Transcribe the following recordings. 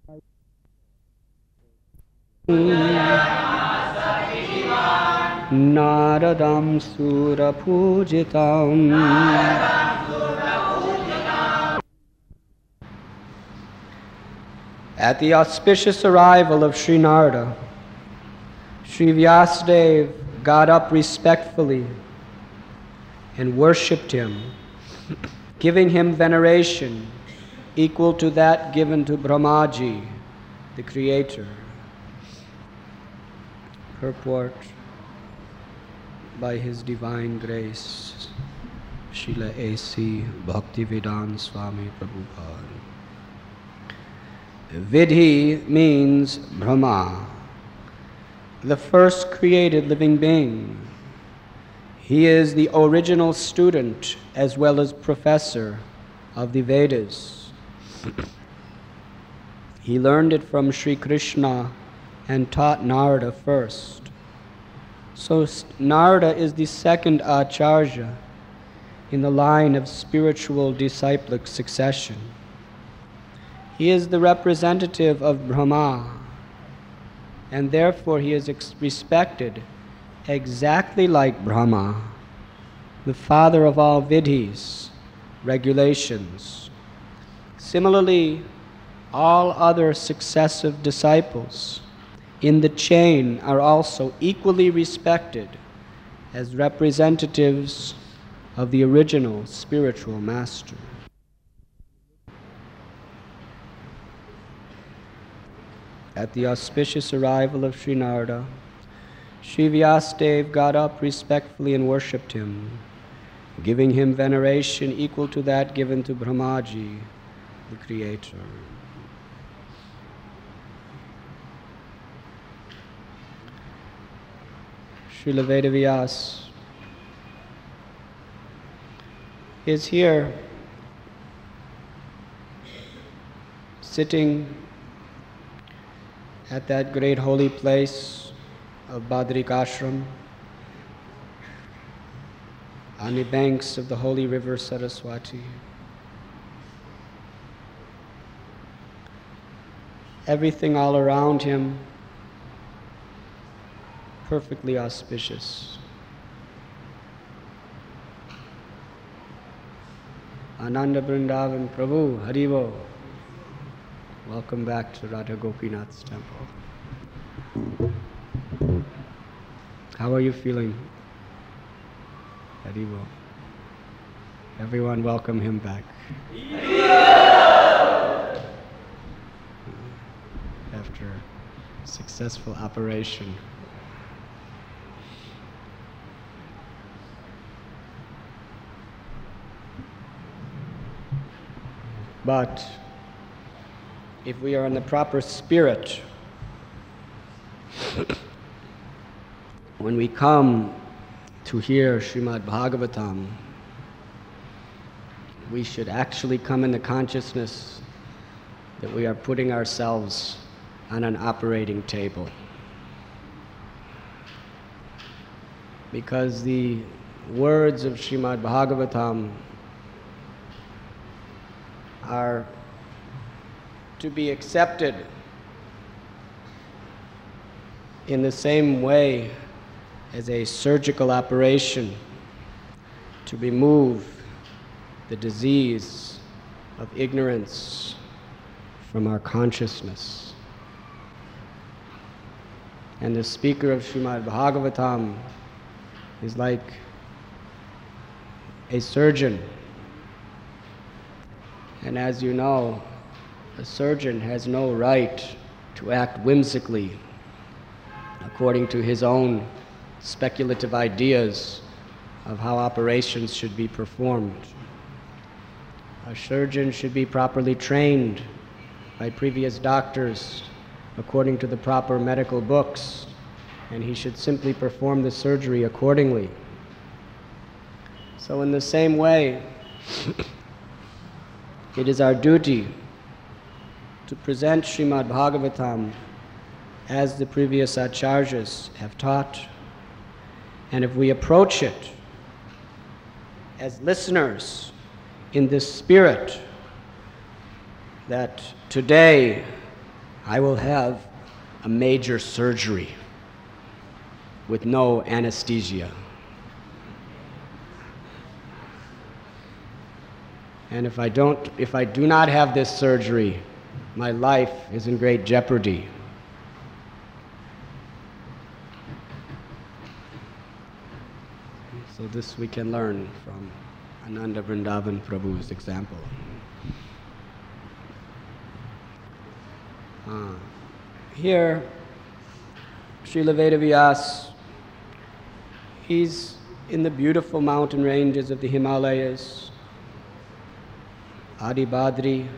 Naradam Sura Pujitam. At the auspicious arrival of Sri Narada, Sri Vyasadeva got up respectfully and worshipped him, giving him veneration equal to that given to Brahmaji, the creator. Purport by His Divine Grace, Srila A.C. Bhaktivedanta Swami Prabhupada. Vidhi means Brahma, the first created living being. He is the original student as well as professor of the Vedas. He learned it from Sri Krishna and taught Narada first. So Narada is the second Acharya in the line of spiritual disciplic succession. He is the representative of Brahma, and therefore he is respected exactly like Brahma, the father of all vidhis, regulations. Similarly, all other successive disciples in the chain are also equally respected as representatives of the original spiritual master. At the auspicious arrival of Sri Narada, Sri Vyasadeva got up respectfully and worshipped him, giving him veneration equal to that given to Brahmaji, the creator. Srila Vedavyas is here, sitting at that great holy place of Badrikashram, on the banks of the holy river Saraswati. Everything all around him perfectly auspicious. Ananda Vrindavan Prabhu, Haribo. Welcome back to Radha Gopinath's temple. How are you feeling? Haribo. Everyone welcome him back. After a successful operation. But if we are in the proper spirit, when we come to hear Srimad Bhagavatam, we should actually come in the consciousness that we are putting ourselves on an operating table. Because the words of Srimad Bhagavatam are to be accepted in the same way as a surgical operation to remove the disease of ignorance from our consciousness. And the speaker of Srimad Bhagavatam is like a surgeon. And as you know, a surgeon has no right to act whimsically according to his own speculative ideas of how operations should be performed. A surgeon should be properly trained by previous doctors according to the proper medical books, and he should simply perform the surgery accordingly. So in the same way, it is our duty to present Srimad Bhagavatam as the previous acharyas have taught. And if we approach it as listeners in this spirit that today I will have a major surgery with no anesthesia. And if I do not have this surgery, my life is in great jeopardy. So this we can learn from Ananda Vrindavan Prabhu's example. Here, Srila Vedavyas, he's in the beautiful mountain ranges of the Himalayas, Adibadri,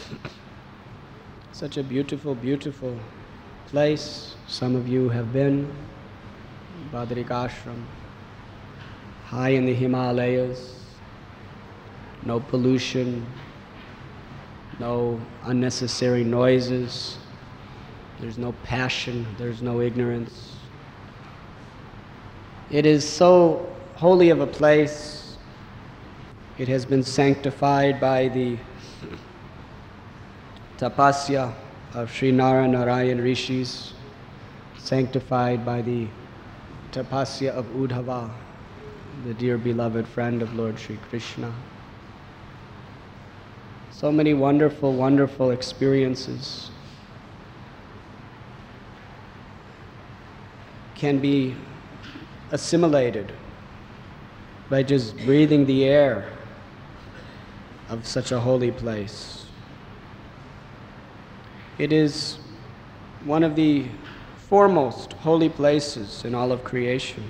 such a beautiful, beautiful place. Some of you have been, Badrikashram, high in the Himalayas, no pollution, no unnecessary noises, there's no passion, there's no ignorance. It is so holy of a place. It has been sanctified by the tapasya of Sri Narayan Rishis, sanctified by the tapasya of Uddhava, the dear beloved friend of Lord Sri Krishna. So many wonderful, wonderful experiences can be assimilated by just breathing the air of such a holy place. It is one of the foremost holy places in all of creation.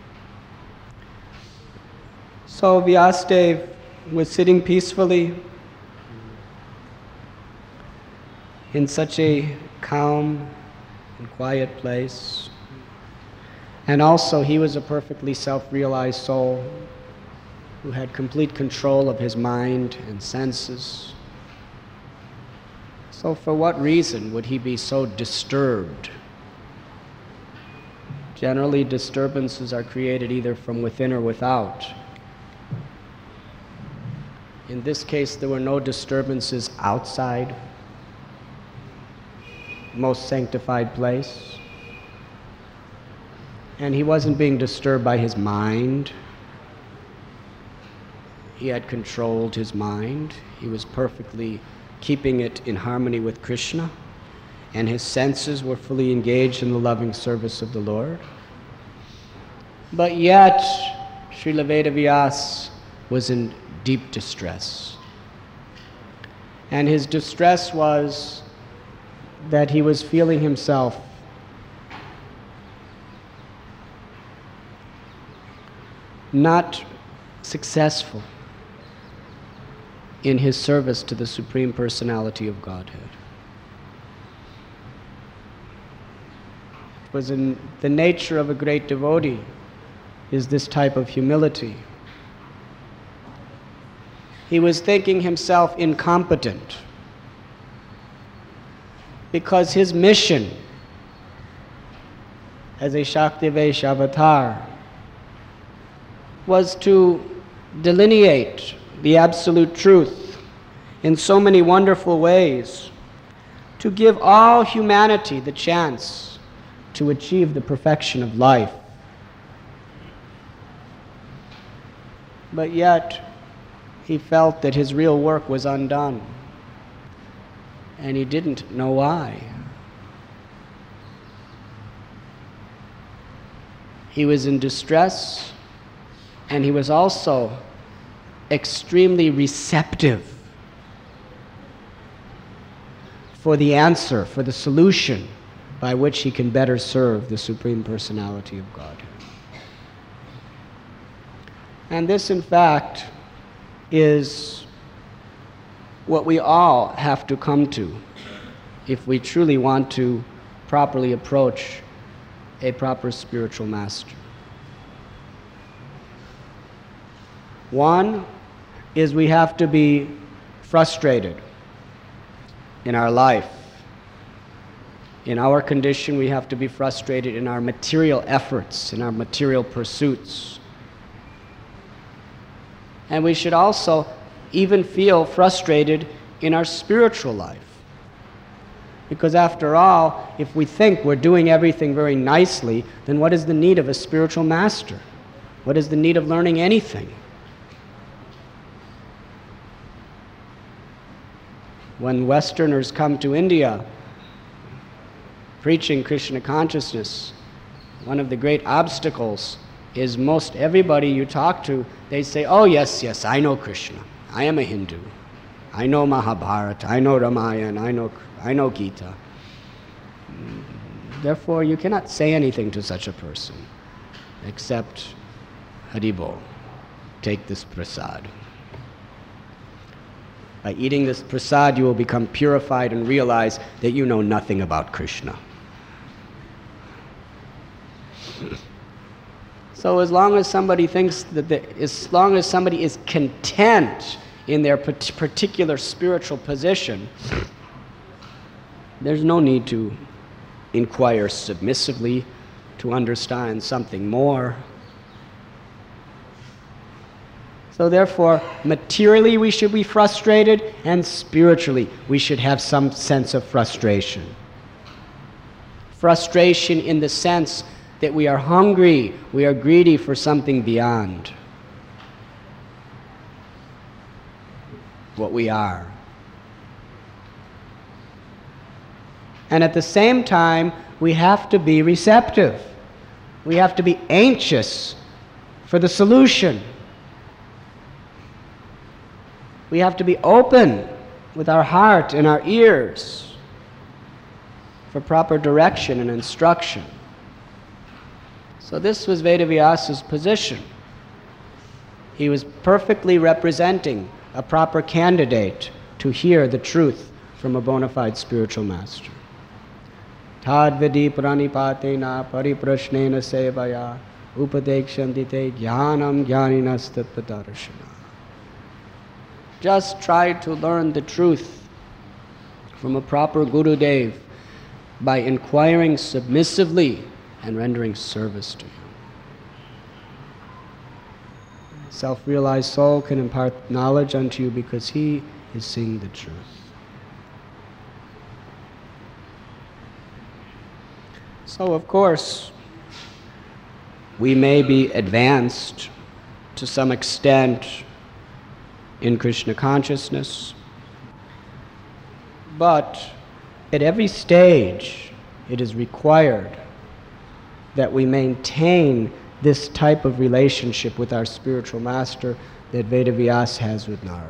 So Vyasadeva was sitting peacefully in such a calm and quiet place. And also he was a perfectly self-realized soul who had complete control of his mind and senses. So for what reason would he be so disturbed? Generally, disturbances are created either from within or without. In this case, there were no disturbances outside the most sanctified place. And he wasn't being disturbed by his mind. He had controlled his mind. He was perfectly keeping it in harmony with Krishna. And his senses were fully engaged in the loving service of the Lord. But yet, Srila Vedavyas was in deep distress. And his distress was that he was feeling himself not successful in his service to the Supreme Personality of Godhead. It was in the nature of a great devotee is this type of humility. He was thinking himself incompetent because his mission as a Shaktivesh avatar was to delineate the absolute truth in so many wonderful ways, to give all humanity the chance to achieve the perfection of life. But yet, he felt that his real work was undone, and he didn't know why. He was in distress, and he was also extremely receptive for the answer, for the solution by which he can better serve the Supreme Personality of Godhead. And this, in fact, is what we all have to come to if we truly want to properly approach a proper spiritual master. One is we have to be frustrated in our life. In our condition, we have to be frustrated in our material efforts, in our material pursuits. And we should also even feel frustrated in our spiritual life. Because after all, if we think we're doing everything very nicely, then what is the need of a spiritual master? What is the need of learning anything? When Westerners come to India preaching Krishna consciousness, one of the great obstacles is most everybody you talk to, they say, oh yes, yes, I know Krishna. I am a Hindu. I know Mahabharata. I know Ramayana. I know Gita. Therefore, you cannot say anything to such a person except Haribol, take this prasad. By eating this prasad, you will become purified and realize that you know nothing about Krishna. So as long as somebody thinks as long as somebody is content in their particular spiritual position, there's no need to inquire submissively to understand something more. So therefore, materially we should be frustrated, and spiritually we should have some sense of frustration. Frustration in the sense that we are hungry, we are greedy for something beyond what we are. And at the same time, we have to be receptive. We have to be anxious for the solution. We have to be open with our heart and our ears for proper direction and instruction. So this was Vedavyasa's position. He was perfectly representing a proper candidate to hear the truth from a bona fide spiritual master. Tad vidi pranipatena pariprashnena sevaya upadekshantite jnanam jnaninas tatpadarshana. Just try to learn the truth from a proper Gurudev by inquiring submissively and rendering service to him. Self-realized soul can impart knowledge unto you because he is seeing the truth. So, of course, we may be advanced to some extent in Krishna consciousness, but at every stage it is required that we maintain this type of relationship with our spiritual master that Vedavyasa has with Narada.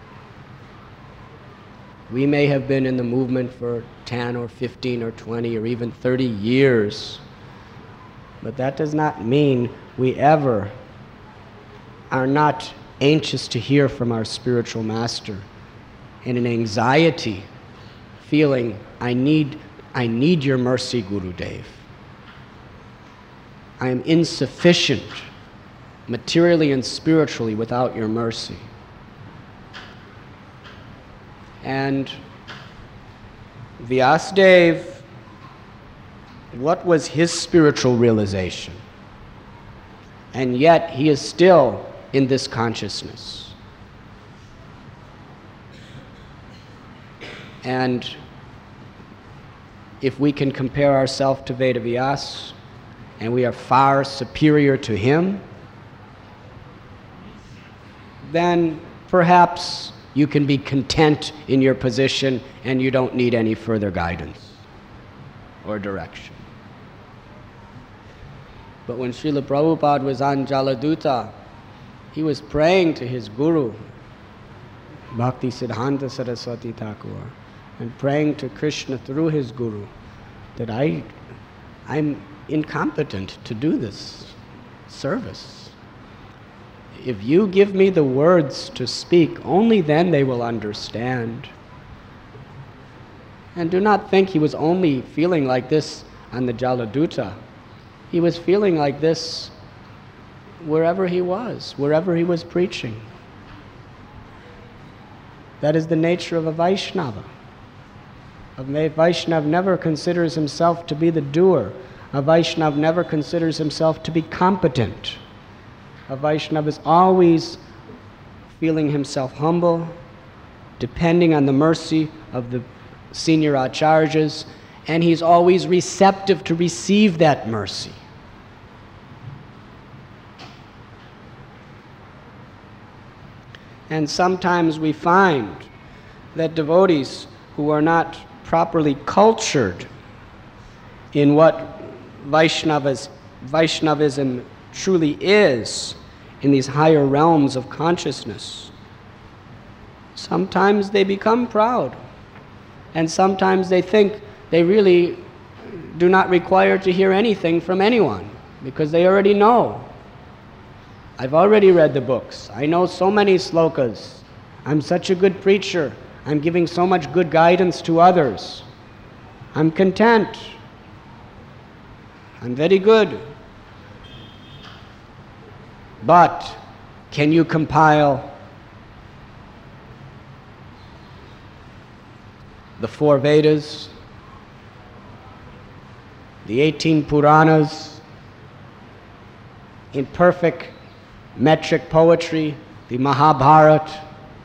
We may have been in the movement for 10 or 15 or 20 or even 30 years, but that does not mean we ever are not anxious to hear from our spiritual master in an anxiety, feeling, I need your mercy, Gurudev. I am insufficient, materially and spiritually, without your mercy. And Vyasadeva, what was his spiritual realization? And yet he is still in this consciousness. And if we can compare ourselves to Vedavyasa, and we are far superior to him, then perhaps you can be content in your position and you don't need any further guidance or direction. But when Srila Prabhupada was on Jaladuta, he was praying to his guru, Bhakti Siddhanta Saraswati Thakur, and praying to Krishna through his guru that I'm incompetent to do this service. If you give me the words to speak, only then they will understand. And do not think he was only feeling like this on the Jaladuta. He was feeling like this wherever he was preaching. That is the nature of a Vaishnava. A Vaishnava never considers himself to be the doer. A Vaishnava never considers himself to be competent. A Vaishnava is always feeling himself humble, depending on the mercy of the senior acharyas, and he's always receptive to receive that mercy. And sometimes we find that devotees who are not properly cultured in what Vaishnavism truly is in these higher realms of consciousness, sometimes they become proud, and sometimes they think they really do not require to hear anything from anyone because they already know. I've already read the books. I know so many slokas. I'm such a good preacher. I'm giving so much good guidance to others. I'm content. I'm very good. But can you compile the 4 Vedas, the 18 Puranas, in perfect metric poetry, the Mahabharata,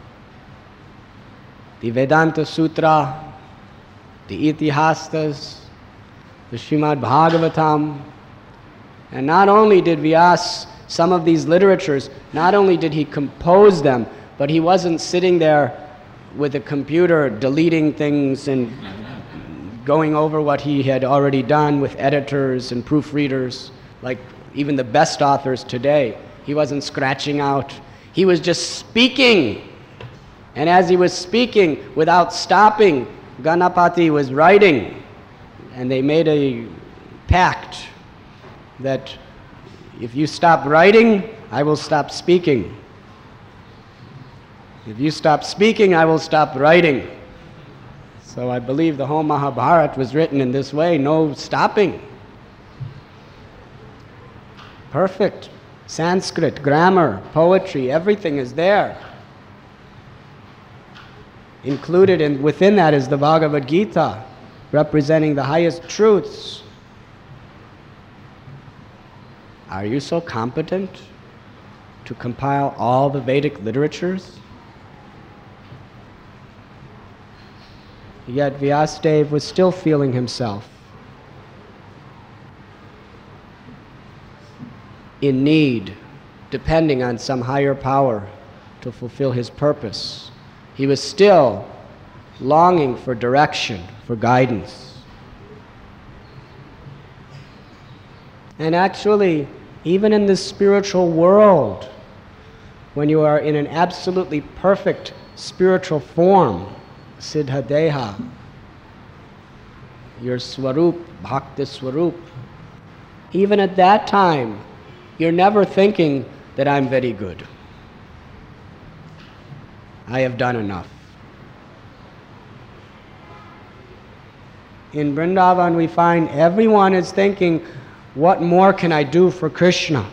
the Vedanta Sutra, the Itihastas, the Srimad Bhagavatam? And not only did Vyasa some of these literatures, not only did he compose them, but he wasn't sitting there with a computer deleting things and going over what he had already done with editors and proofreaders, like even the best authors today. He wasn't scratching out. He was just speaking. And as he was speaking, without stopping, Ganapati was writing. And they made a pact that if you stop writing, I will stop speaking. If you stop speaking, I will stop writing. So I believe the whole Mahabharata was written in this way, no stopping. Perfect. Sanskrit, grammar, poetry, everything is there. Included within that is the Bhagavad Gita, representing the highest truths. Are you so competent to compile all the Vedic literatures? Yet Vyasadeva was still feeling himself in need, depending on some higher power to fulfill his purpose. He was still longing for direction, for guidance. And actually, even in this spiritual world, when you are in an absolutely perfect spiritual form, Siddha-deha, your Swarup, Bhakti Swarup, even at that time, you're never thinking that I'm very good. I have done enough. In Vrindavan, we find everyone is thinking, what more can I do for Krishna?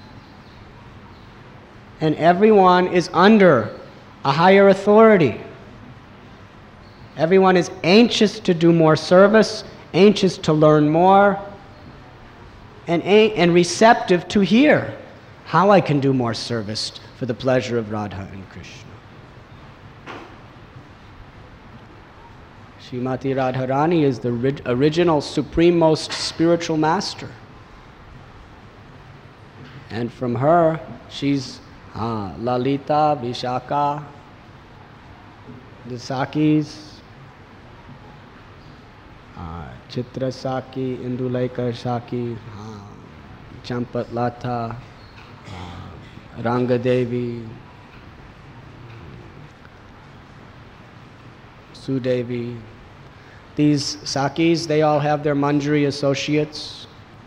And everyone is under a higher authority. Everyone is anxious to do more service, anxious to learn more, and receptive to hear how I can do more service for the pleasure of Radha and Krishna. Srimati Radharani is the original, supreme, most spiritual master. And from her, she's Lalita, Vishaka, the Sakis, Chitra Saki, Indulaika Saki, Champat Lata, Rangadevi, Sudevi. These Sakis, they all have their Manjari associates.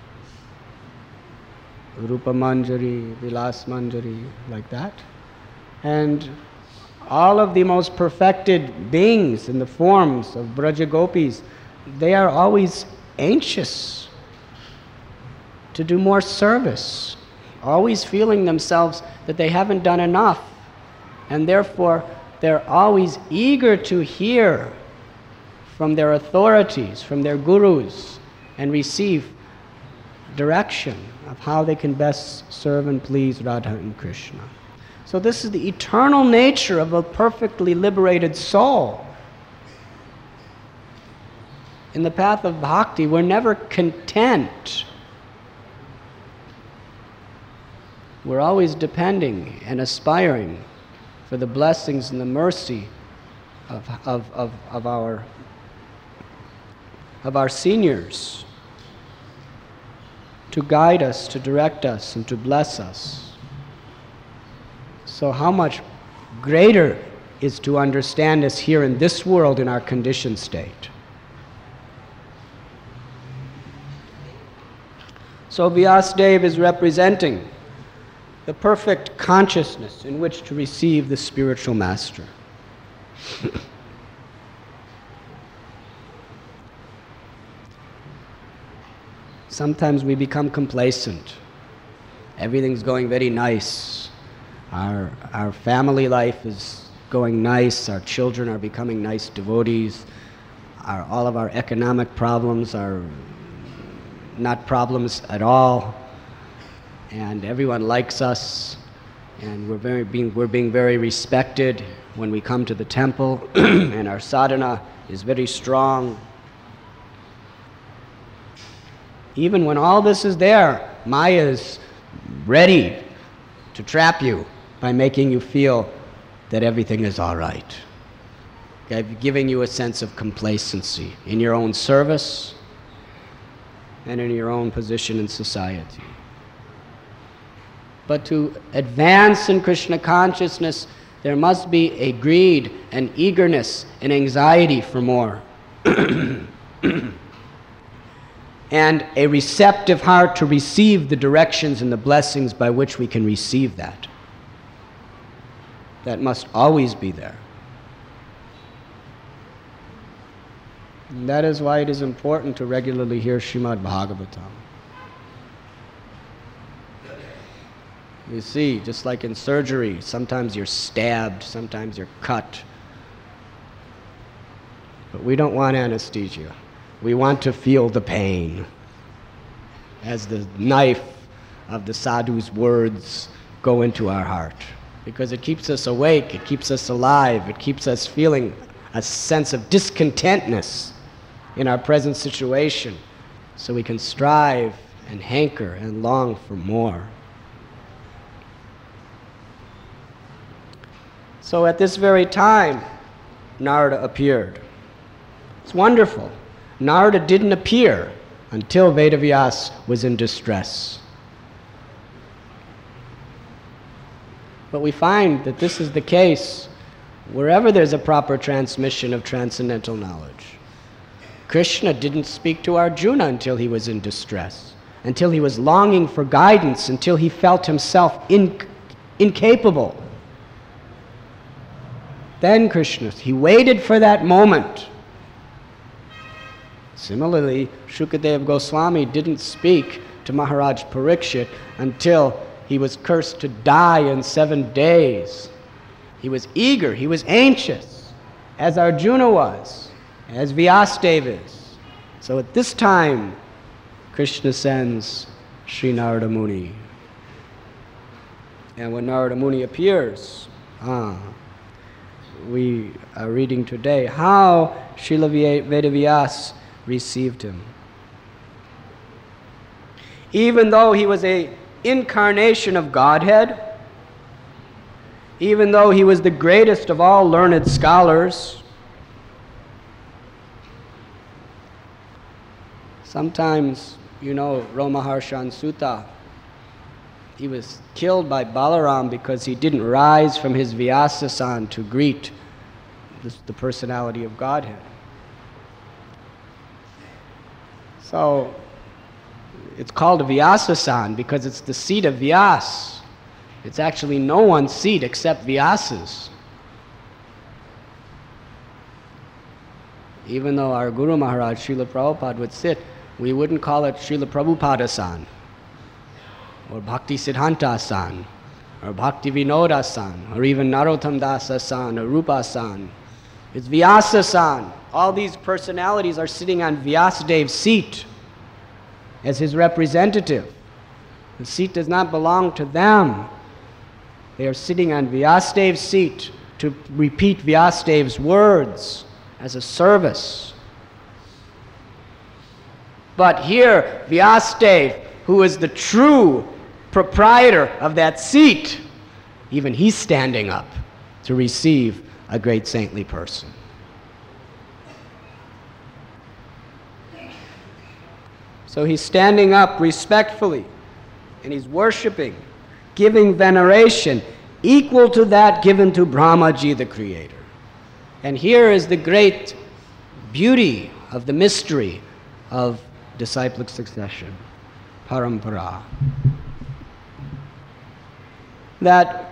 Rupa Manjari, Vilas Manjari, like that. And all of the most perfected beings in the forms of Braja Gopis, they are always anxious to do more service, always feeling themselves that they haven't done enough. And therefore, they're always eager to hear from their authorities, from their gurus, and receive direction of how they can best serve and please Radha and Krishna. So this is the eternal nature of a perfectly liberated soul. In the path of bhakti, we're never content. We're always depending and aspiring for the blessings and the mercy of our seniors to guide us, to direct us, and to bless us. So how much greater is to understand us here in this world in our conditioned state. So Vyasadeva is representing the perfect consciousness in which to receive the spiritual master. Sometimes we become complacent. Everything's going very nice. Our family life is going nice. Our children are becoming nice devotees. All of our economic problems are not problems at all. And everyone likes us. And we're being very respected when we come to the temple. And our sadhana is very strong. Even when all this is there, Maya is ready to trap you by making you feel that everything is all right. Okay? Giving you a sense of complacency in your own service and in your own position in society. But to advance in Krishna consciousness, there must be a greed, an eagerness, an anxiety for more. And a receptive heart to receive the directions and the blessings by which we can receive that. That must always be there. And that is why it is important to regularly hear Srimad Bhagavatam. You see, just like in surgery, sometimes you're stabbed, sometimes you're cut. But we don't want anesthesia. We want to feel the pain as the knife of the sadhu's words go into our heart. Because it keeps us awake, it keeps us alive, it keeps us feeling a sense of discontentness in our present situation, so we can strive and hanker and long for more. So at this very time, Narada appeared. It's wonderful. Narada didn't appear until Vedavyas was in distress. But we find that this is the case wherever there's a proper transmission of transcendental knowledge. Krishna didn't speak to Arjuna until he was in distress, until he was longing for guidance, until he felt himself incapable. Then Krishna, he waited for that moment. Similarly, Shukadeva Goswami didn't speak to Maharaj Parikshit until he was cursed to die in 7 days. He was eager, he was anxious, as Arjuna was, as Vyasadeva is. So at this time, Krishna sends Sri Narada Muni. And when Narada Muni appears, we are reading today how Srila Vedavyas received him. Even though he was an incarnation of Godhead, even though he was the greatest of all learned scholars, sometimes, Romaharshan Sutta, he was killed by Balaram because he didn't rise from his Vyasasan to greet the personality of Godhead. So it's called a Vyasasan because it's the seat of Vyas. It's actually no one's seat except Vyasa's. Even though our Guru Maharaj, Srila Prabhupada, would sit, we wouldn't call it Srila Prabhupada-san, or Bhakti Siddhanta-san, or Bhakti Vinoda-san, or even Narottam Dasa-san, or Rupa-san. It's Vyasa-san. All these personalities are sitting on Vyasadev's seat as his representative. The seat does not belong to them. They are sitting on Vyasadev's seat to repeat Vyasadev's words as a service. But here, Vyasadeva, who is the true proprietor of that seat, even he's standing up to receive a great saintly person. So he's standing up respectfully, and he's worshiping, giving veneration equal to that given to Brahmaji, the creator. And here is the great beauty of the mystery of disciplic succession, parampara. That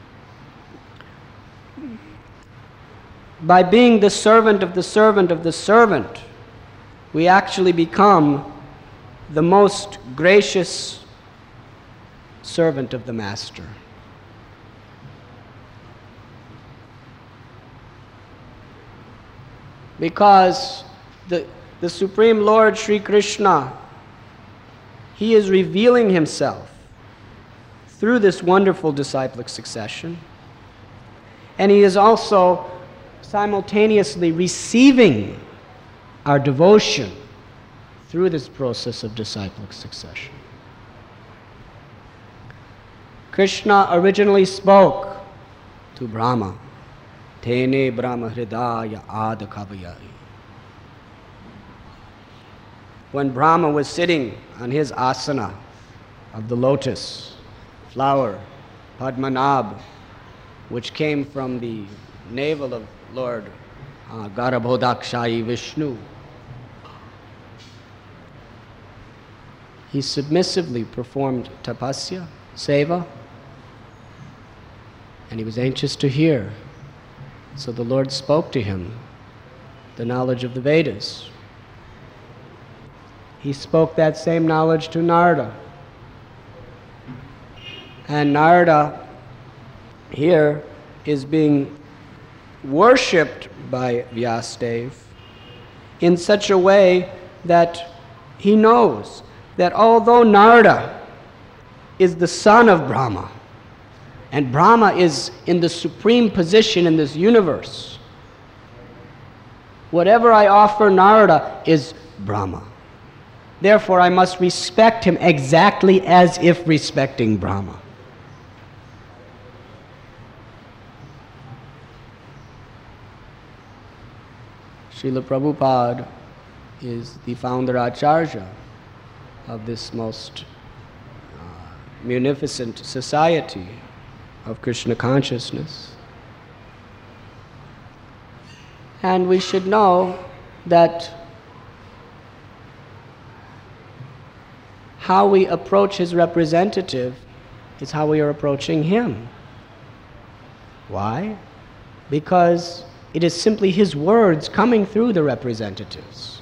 by being the servant of the servant of the servant, we actually become the most gracious servant of the Master. Because the Supreme Lord Sri Krishna, He is revealing Himself through this wonderful disciplic succession, and He is also simultaneously receiving our devotion through this process of disciplic succession. Krishna originally spoke to Brahma, Tene Brahma Hridaya Adakavayai. When Brahma was sitting on his asana of the lotus flower, Padmanabh, which came from the navel of Lord Garabhodakshayi Vishnu, he submissively performed tapasya, seva, and he was anxious to hear. So the Lord spoke to him the knowledge of the Vedas. He spoke that same knowledge to Narada. And Narada here is being worshipped by Vyasadeva in such a way that he knows that although Narada is the son of Brahma, and Brahma is in the supreme position in this universe, whatever I offer Narada is Brahma. Therefore, I must respect him exactly as if respecting Brahma. Srila Prabhupada is the founder Acharya of this most munificent society of Krishna consciousness. And we should know that how we approach his representative is how we are approaching him. Why? Because it is simply his words coming through the representatives.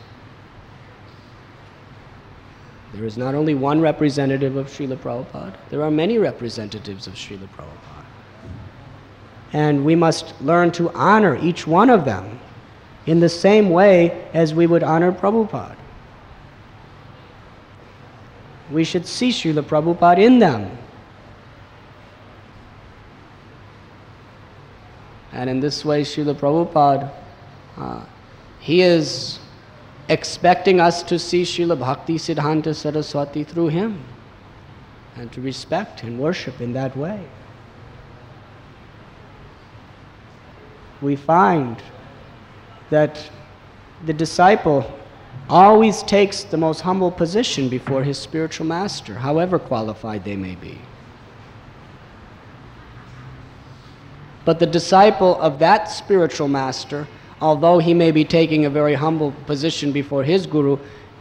There is not only one representative of Srila Prabhupada, there are many representatives of Srila Prabhupada. And we must learn to honor each one of them in the same way as we would honor Prabhupada. We should see Srila Prabhupada in them. And in this way, Srila Prabhupada, he is expecting us to see Srila Bhakti Siddhanta Saraswati through him and to respect and worship in that way. We find that the disciple always takes the most humble position before his spiritual master, however qualified they may be. But the disciple of that spiritual master, although he may be taking a very humble position before his guru,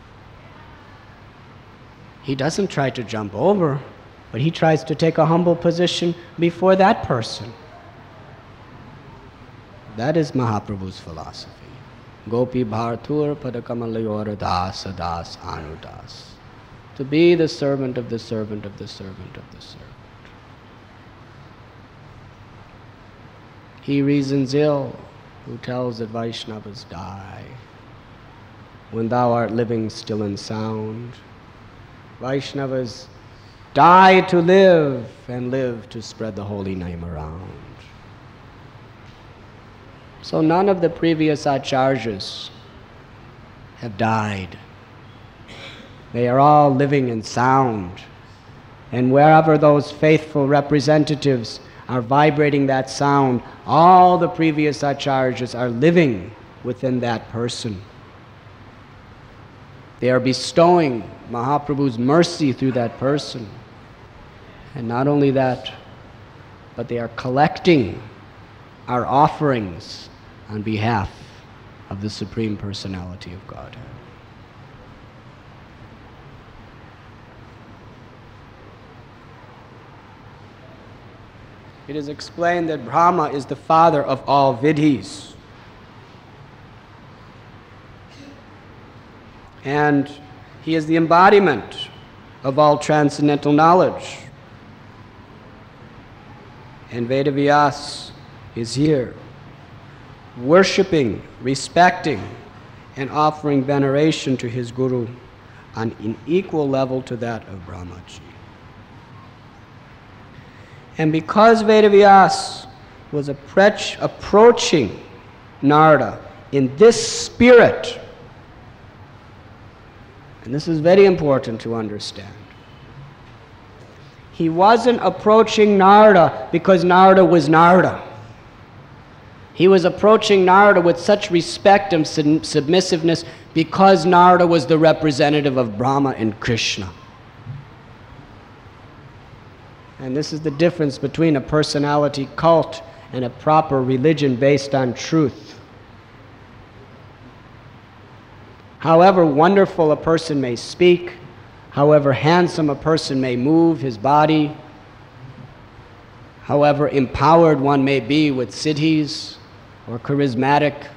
he doesn't try to jump over, but he tries to take a humble position before that person. That is Mahaprabhu's philosophy. Gopi Bhartur Padakamalayora Das Das Anudas. To be the servant of the servant of the servant of the servant. He reasons ill who tells that Vaishnavas die when thou art living still and sound. Vaishnavas die to live and live to spread the holy name around. So none of the previous acharyas have died. They are all living in sound. And wherever those faithful representatives are vibrating that sound, all the previous acharyas are living within that person. They are bestowing Mahaprabhu's mercy through that person. And not only that, but they are collecting our offerings on behalf of the Supreme Personality of Godhead. It is explained that Brahma is the father of all vidhis. And he is the embodiment of all transcendental knowledge. And Vedavyas is here, worshipping, respecting, and offering veneration to his Guru on an equal level to that of Brahmaji. And because Vedavyas was approaching Narada in this spirit, and this is very important to understand, he wasn't approaching Narada because Narada was Narada. He was approaching Narada with such respect and submissiveness because Narada was the representative of Brahma and Krishna. And this is the difference between a personality cult and a proper religion based on truth. However wonderful a person may speak, however handsome a person may move his body, however empowered one may be with siddhis or charismatic,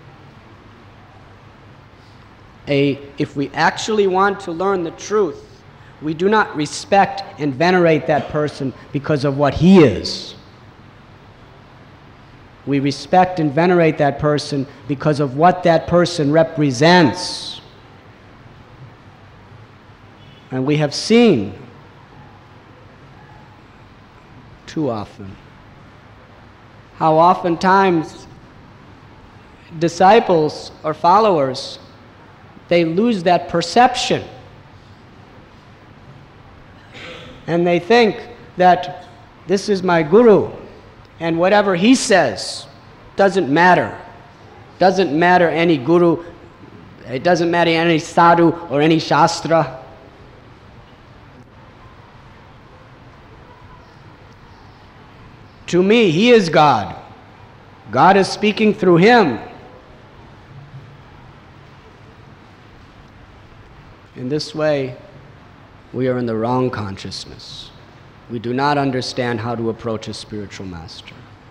if we actually want to learn the truth, we do not respect and venerate that person because of what he is. We respect and venerate that person because of what that person represents. And we have seen too often how oftentimes disciples or followers, they lose that perception. And they think that this is my guru, and whatever he says doesn't matter. Doesn't matter any guru, it doesn't matter any sadhu or any shastra. To me, he is God. God is speaking through him. In this way, we are in the wrong consciousness. We do not understand how to approach a spiritual master.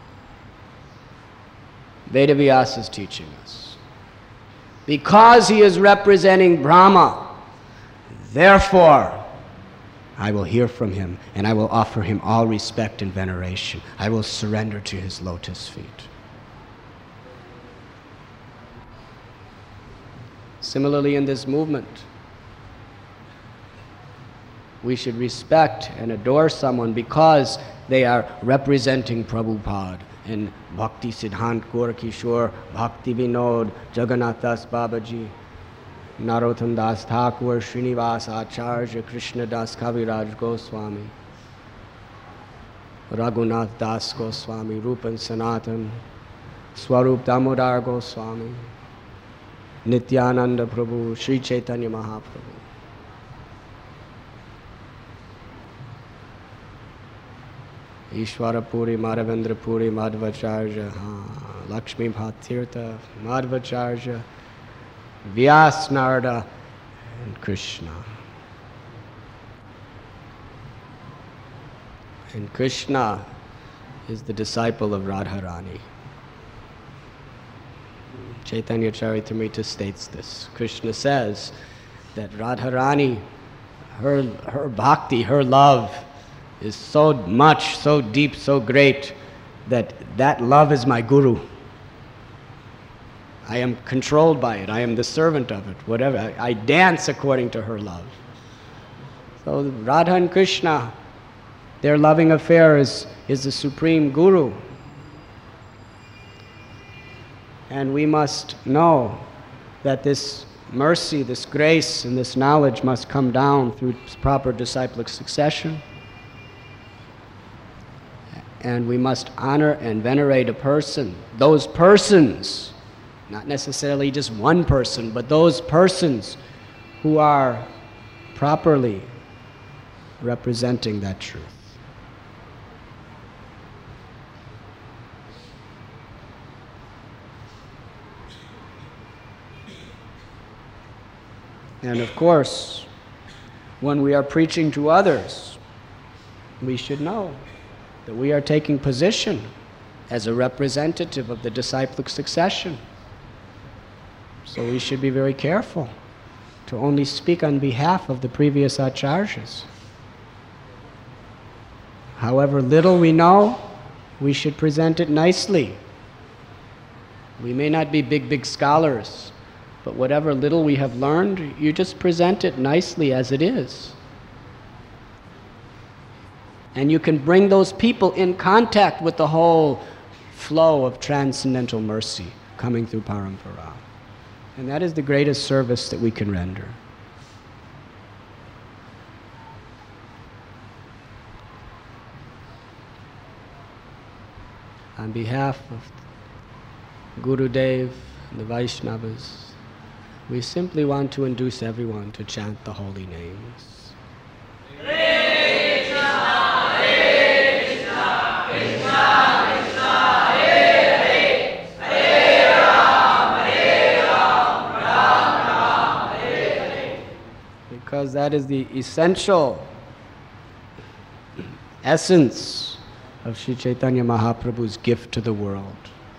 Vedavyasa is teaching us. Because he is representing Brahma, therefore, I will hear from him and I will offer him all respect and veneration. I will surrender to his lotus feet. Similarly, in this movement, we should respect and adore someone because they are representing Prabhupada and Bhakti Siddhant Gaur Kishore, Bhakti Vinod, Jagannath Das Babaji, Narottam Das Thakur, Srinivas Acharya, Krishna Das Kaviraj Goswami, Raghunath Das Goswami, Rupan Sanatan, Swarup Damodar Goswami, Nityananda Prabhu, Sri Chaitanya Mahaprabhu. Ishwara Puri, Madhavendra Puri, Madhvacharya, Lakshmi Bhattirtha, Madhvacharya, Vyas Narada, and Krishna. And Krishna is the disciple of Radharani. Chaitanya Charitamrita states this. Krishna says that Radharani, her bhakti, her love, is so much, so deep, so great that love is my guru. I am controlled by it. I am the servant of it. Whatever. I dance according to her love. So Radha and Krishna, their loving affair is the supreme guru. And we must know that this mercy, this grace, and this knowledge must come down through proper disciplic succession. And we must honor and venerate a person. Those persons, not necessarily just one person, but those persons who are properly representing that truth. And of course, when we are preaching to others, we should know that we are taking position as a representative of the disciplic succession. So we should be very careful to only speak on behalf of the previous acharyas. However little we know, we should present it nicely. We may not be big scholars, but whatever little we have learned, you just present it nicely as it is. And you can bring those people in contact with the whole flow of transcendental mercy coming through Parampara. And that is the greatest service that we can render. On behalf of Gurudev and the Vaishnavas, we simply want to induce everyone to chant the holy names. Because that is the essential essence of Sri Chaitanya Mahaprabhu's gift to the world.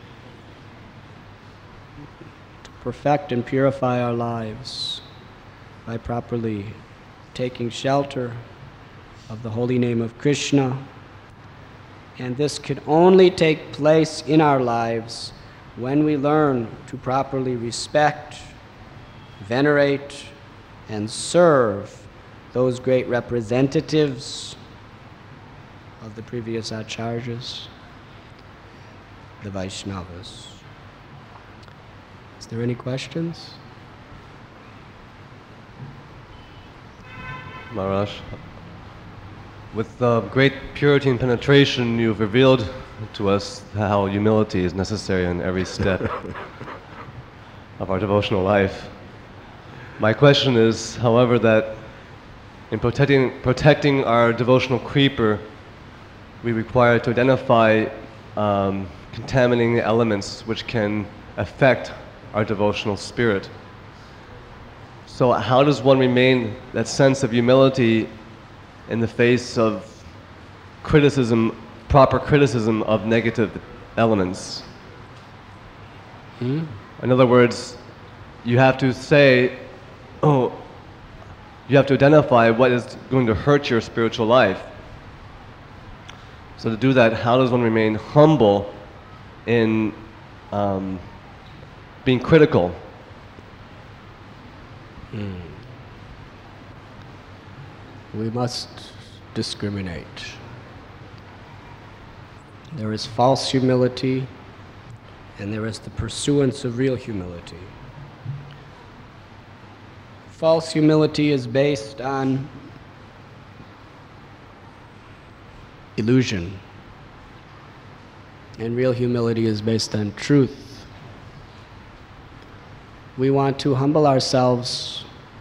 To perfect and purify our lives by properly taking shelter of the holy name of Krishna. And this can only take place in our lives when we learn to properly respect, venerate, and serve those great representatives of the previous acharyas, the Vaishnavas. Is there any questions? Maharaj, with great purity and penetration, you've revealed to us how humility is necessary in every step of our devotional life. My question is, however, that in protecting our devotional creeper, we require to identify contaminating elements which can affect our devotional spirit. So how does one remain that sense of humility in the face of criticism, proper criticism of negative elements? In other words, you have to say, you have to identify what is going to hurt your spiritual life. So to do that, how does one remain humble in being critical? We must discriminate. There is false humility, and there is the pursuance of real humility. False humility is based on illusion, and real humility is based on truth. We want to humble ourselves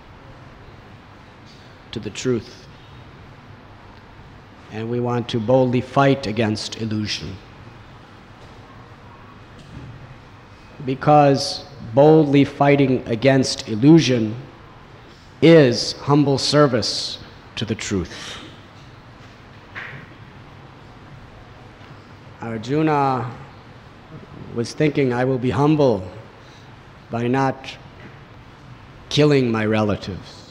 to the truth, and we want to boldly fight against illusion. Because boldly fighting against illusion is humble service to the truth. Arjuna was thinking, I will be humble by not killing my relatives.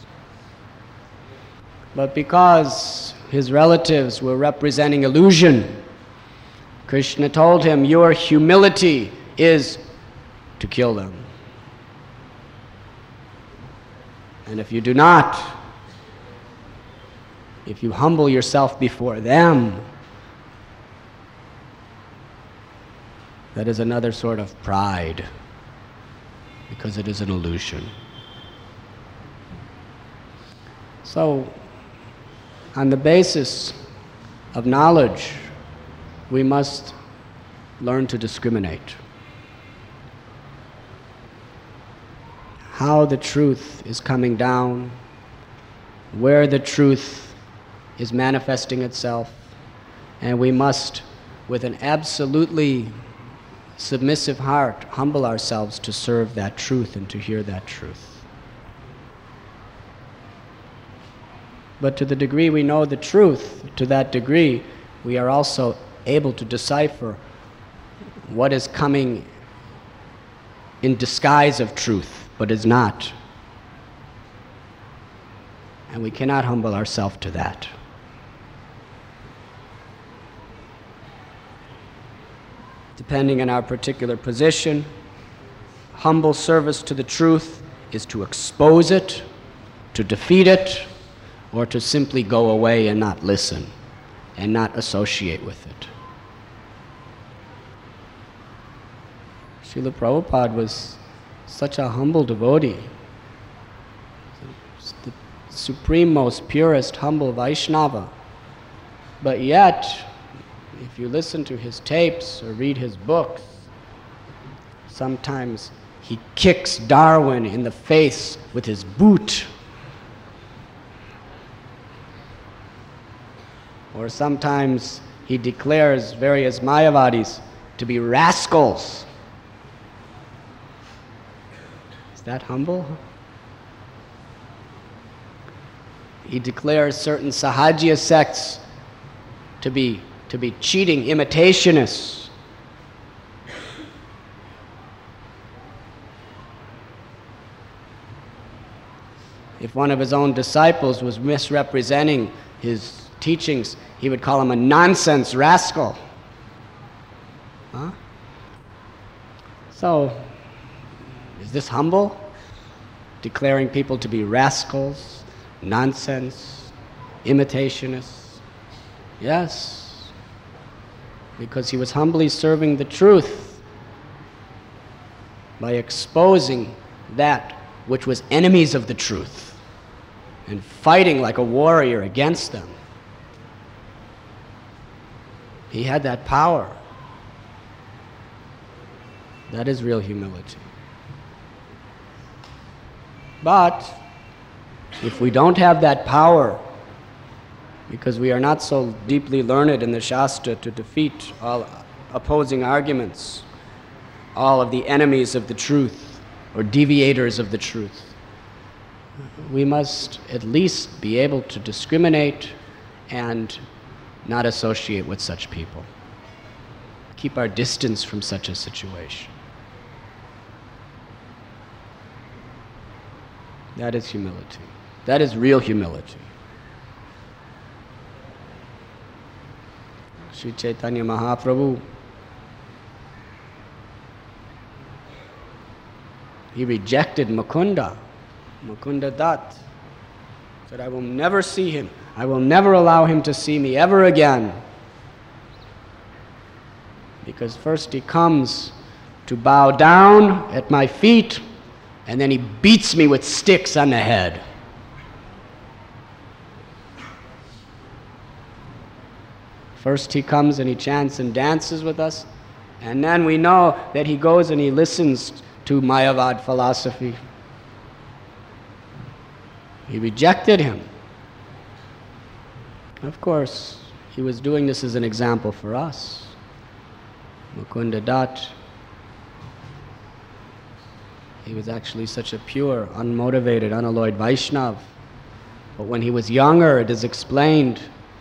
But because his relatives were representing illusion, Krishna told him, your humility is to kill them. And if you do not, if you humble yourself before them, that is another sort of pride, because it is an illusion. So, on the basis of knowledge, we must learn to discriminate. How the truth is coming down, where the truth is manifesting itself, and we must, with an absolutely submissive heart, humble ourselves to serve that truth and to hear that truth. But to the degree we know the truth, to that degree, we are also able to decipher what is coming in disguise of truth, but is not. And we cannot humble ourselves to that. Depending on our particular position, humble service to the truth is to expose it, to defeat it, or to simply go away and not listen and not associate with it. Srila Prabhupada was such a humble devotee, the supreme, most purest, humble Vaishnava. But yet, if you listen to his tapes or read his books, sometimes he kicks Darwin in the face with his boot. Or sometimes he declares various Mayavadis to be rascals. Is that humble? He declares certain Sahajya sects to be cheating imitationists. If one of his own disciples was misrepresenting his teachings, he would call him a nonsense rascal. Huh? So, is this humble? Declaring people to be rascals, nonsense, imitationists? Yes, because he was humbly serving the truth by exposing that which was enemies of the truth and fighting like a warrior against them. He had that power. That is real humility. But if we don't have that power, because we are not so deeply learned in the Shastra to defeat all opposing arguments, all of the enemies of the truth or deviators of the truth, we must at least be able to discriminate and not associate with such people. Keep our distance from such a situation. That is humility. That is real humility. Sri Chaitanya Mahaprabhu, he rejected Mukunda Dutt. Said, I will never see him. I will never allow him to see me ever again. Because first he comes to bow down at my feet, and then he beats me with sticks on the head. First he comes and he chants and dances with us, and then we know that he goes and he listens to Mayavad philosophy. He rejected him. Of course, he was doing this as an example for us. Mukunda Dutt, he was actually such a pure, unmotivated, unalloyed Vaishnav. But when he was younger, it is explained,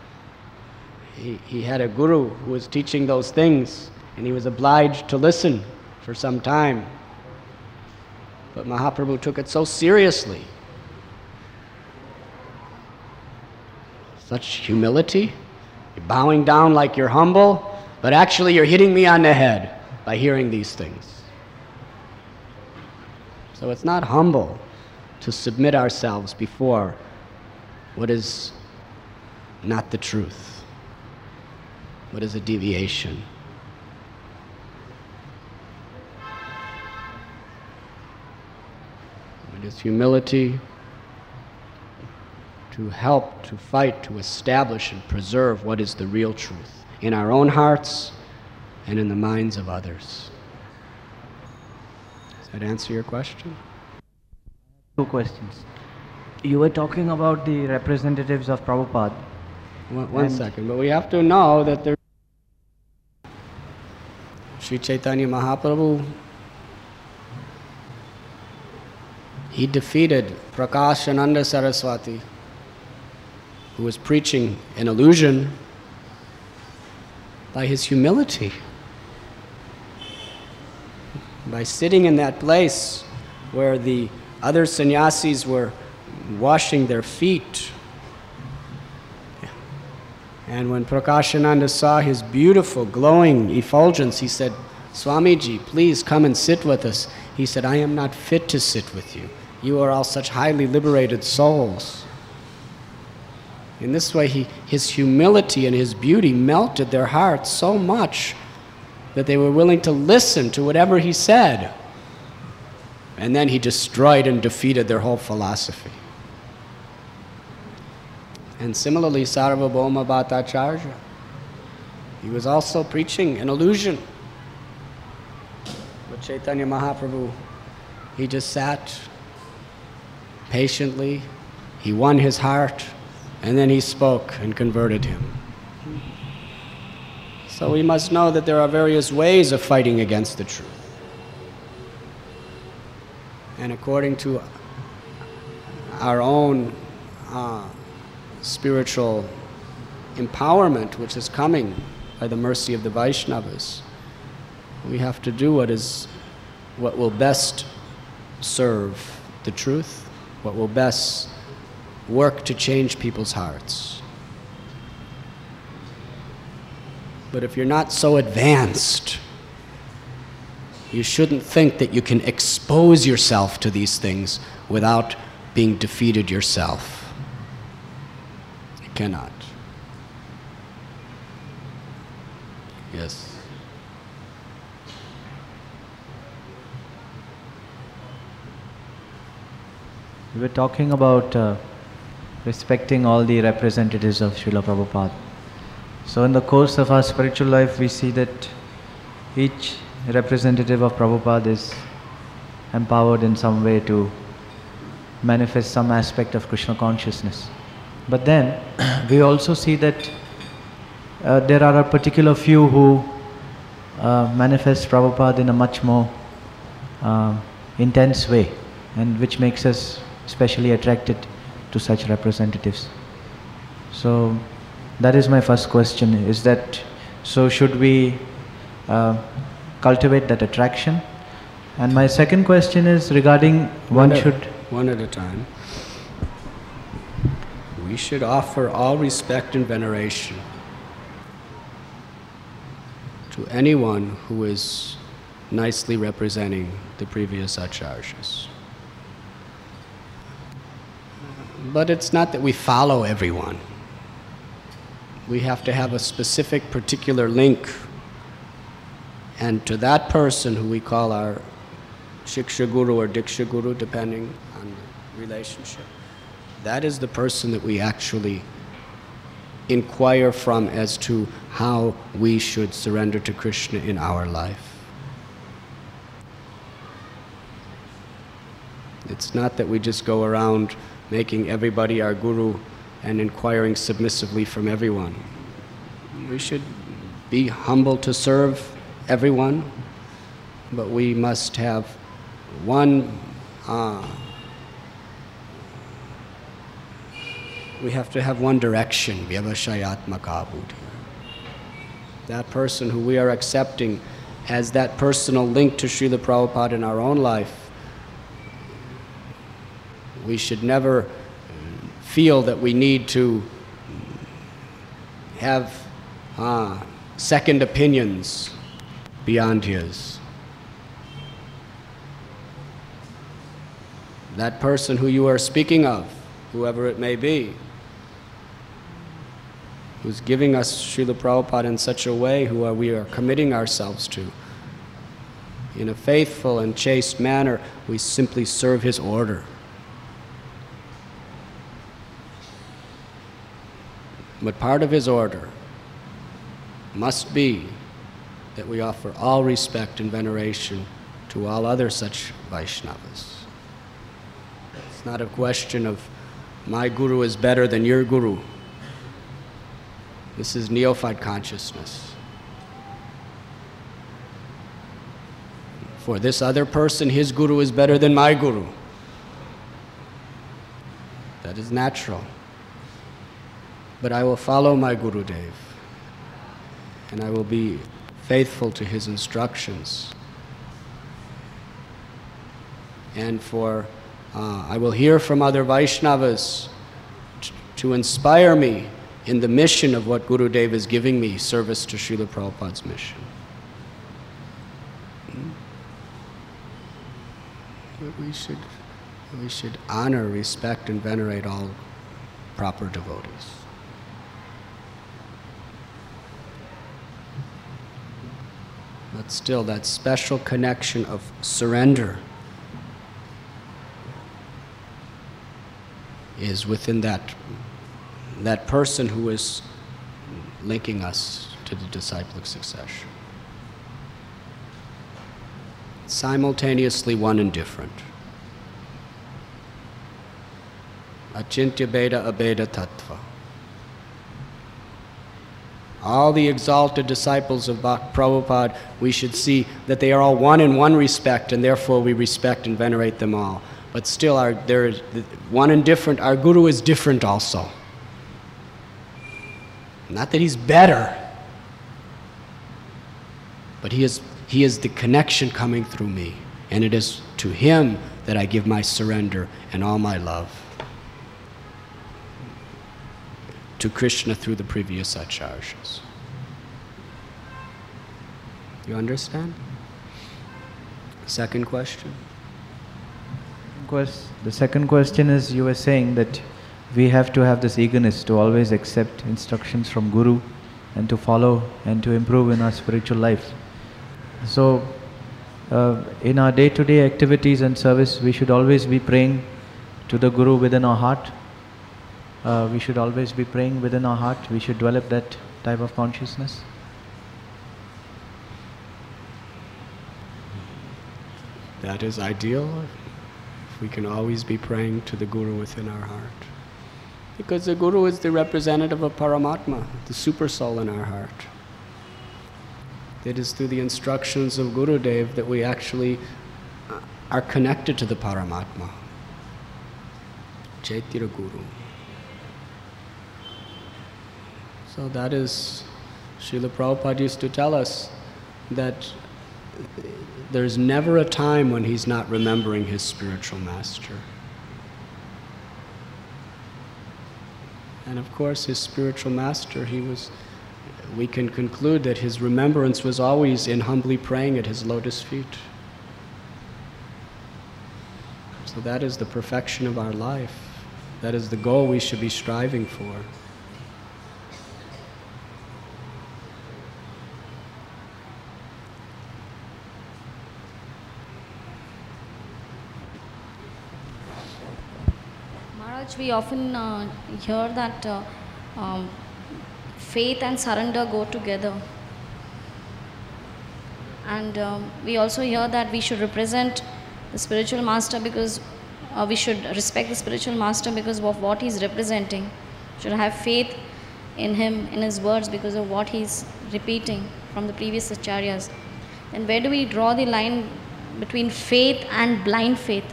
he had a guru who was teaching those things, and he was obliged to listen for some time. But Mahaprabhu took it so seriously. Such humility. You're bowing down like you're humble, but actually you're hitting me on the head by hearing these things. So it's not humble to submit ourselves before what is not the truth, what is a deviation. It is humility to help, to fight, to establish and preserve what is the real truth in our own hearts and in the minds of others. Does that answer your question? Two questions. You were talking about the representatives of Prabhupada. One second, but we have to know that there. Sri Chaitanya Mahaprabhu, he defeated Prakashananda Saraswati, who was preaching an illusion, by his humility. By sitting in that place where the other sannyasis were washing their feet. And when Prakashananda saw his beautiful, glowing effulgence, he said, "Swamiji, please come and sit with us." He said, "I am not fit to sit with you. You are all such highly liberated souls." In this way, his humility and his beauty melted their hearts so much that they were willing to listen to whatever he said. And then he destroyed and defeated their whole philosophy. And similarly, Sarvabhauma Bhattacharya, he was also preaching an illusion. But Chaitanya Mahaprabhu, he just sat patiently, he won his heart, and then he spoke and converted him. So we must know that there are various ways of fighting against the truth. And according to our own spiritual empowerment, which is coming by the mercy of the Vaishnavas, we have to do what will best serve the truth, what will best work to change people's hearts. But if you're not so advanced, you shouldn't think that you can expose yourself to these things without being defeated yourself. You cannot. Yes. We were talking about respecting all the representatives of Srila Prabhupada. So in the course of our spiritual life, we see that each representative of Prabhupada is empowered in some way to manifest some aspect of Krishna consciousness. But then we also see that there are a particular few who manifest Prabhupada in a much more intense way, and which makes us especially attracted to such representatives. So that is my first question. Is that so? Should we cultivate that attraction? And my second question is regarding one at a time. We should offer all respect and veneration to anyone who is nicely representing the previous acharyas. But it's not that we follow everyone. We have to have a specific particular link, and to that person who we call our Shiksha Guru or Diksha Guru, depending on the relationship, that is the person that we actually inquire from as to how we should surrender to Krishna in our life. It's not that we just go around making everybody our guru and inquiring submissively from everyone. We should be humble to serve everyone, but we must have we have to have one direction, vyavashayatmaka buddhi. That person who we are accepting as that personal link to Srila Prabhupada in our own life, we should never feel that we need to have second opinions beyond his. That person who you are speaking of, whoever it may be, who's giving us Srila Prabhupada in such a way we are committing ourselves to, in a faithful and chaste manner, we simply serve his order. But part of his order must be that we offer all respect and veneration to all other such Vaishnavas. It's not a question of my guru is better than your guru. This is neophyte consciousness. For this other person, his guru is better than my guru. That is natural. But I will follow my Guru Dev, and I will be faithful to his instructions. And I will hear from other Vaishnavas to inspire me in the mission of what Guru Dev is giving me, service to Srila Prabhupada's mission. We should honor, respect, and venerate all proper devotees. But still, that special connection of surrender is within that person who is linking us to the disciplic succession. Simultaneously one and different. Achintya Beda Abeda Tattva. All the exalted disciples of Prabhupada, we should see that they are all one in one respect, and therefore we respect and venerate them all. But still, there is one and different. Our Guru is different also. Not that he's better, but he is the connection coming through me, and it is to him that I give my surrender and all my love. To Krishna through the previous acharyas. You understand? Second question? The second question is, you were saying that we have to have this eagerness to always accept instructions from Guru and to follow and to improve in our spiritual life. So, in our day-to-day activities and service, we should always be praying to the Guru within our heart. We should always be praying within our heart. We should develop that type of consciousness. That is ideal. If we can always be praying to the Guru within our heart. Because the Guru is the representative of Paramatma, the super soul in our heart. It is through the instructions of Guru Dev that we actually are connected to the Paramatma. Chaitya Guru. So that is, Srila Prabhupada used to tell us that there's never a time when he's not remembering his spiritual master. And of course, his spiritual master, we can conclude that his remembrance was always in humbly praying at his lotus feet. So that is the perfection of our life. That is the goal we should be striving for. We often hear that faith and surrender go together. And we also hear that we should represent the spiritual master because we should respect the spiritual master because of what he's representing. Should have faith in him, in his words, because of what he's repeating from the previous acharyas. Then where do we draw the line between faith and blind faith?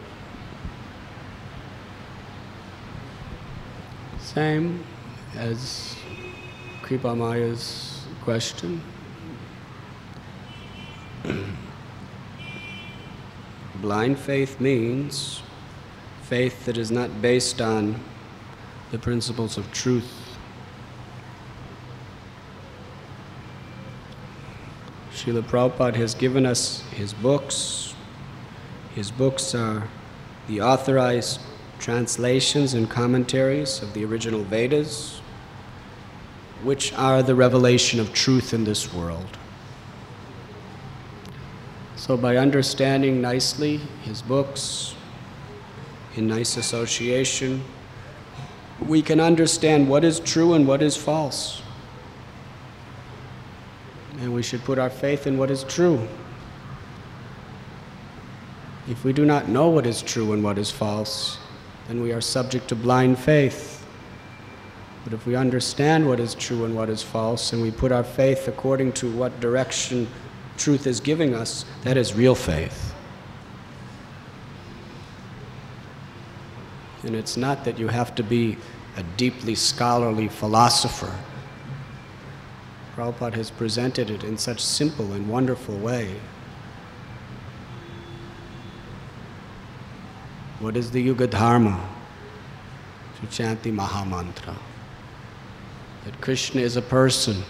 Same as Kripa Maya's question. Blind faith means faith that is not based on the principles of truth. Srila Prabhupada has given us his books. His books are the authorized translations and commentaries of the original Vedas, which are the revelation of truth in this world. So by understanding nicely his books, in nice association, we can understand what is true and what is false. And we should put our faith in what is true. If we do not know what is true and what is false, then we are subject to blind faith. But if we understand what is true and what is false, and we put our faith according to what direction truth is giving us, that is real faith. And it's not that you have to be a deeply scholarly philosopher. Prabhupada has presented it in such simple and wonderful way. What is the Yuga Dharma? To chant the Mahamantra. That Krishna is a person.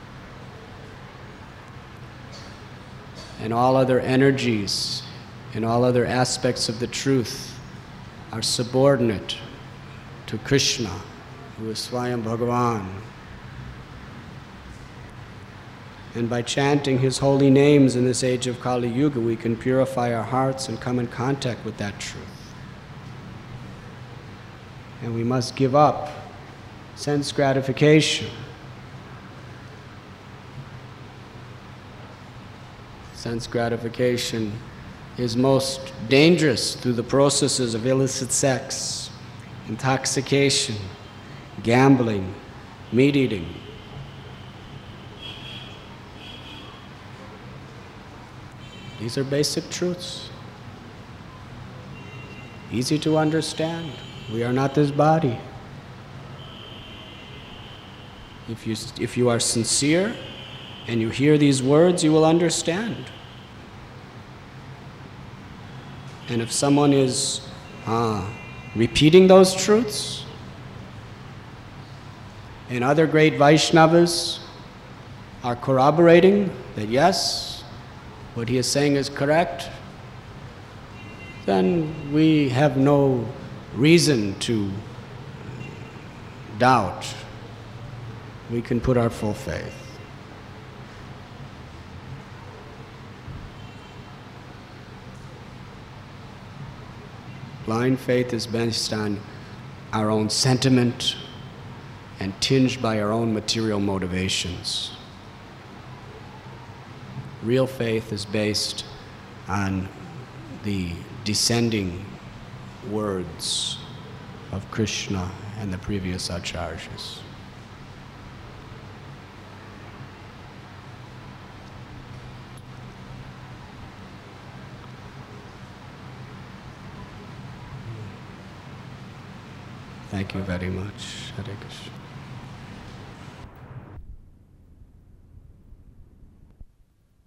And all other energies and all other aspects of the truth are subordinate to Krishna, who is Swayam Bhagavan. And by chanting his holy names in this age of Kali Yuga, we can purify our hearts and come in contact with that truth. And we must give up sense gratification. Sense gratification is most dangerous through the processes of illicit sex, intoxication, gambling, meat eating. These are basic truths, easy to understand. We are not this body. If you are sincere and you hear these words, you will understand. And if someone is repeating those truths, and other great Vaishnavas are corroborating that yes, what he is saying is correct, then we have no reason to doubt. We can put our full faith. Blind faith is based on our own sentiment and tinged by our own material motivations. Real faith is based on the descending words of Krishna and the previous acharyas. Thank you very much. Hare Krishna.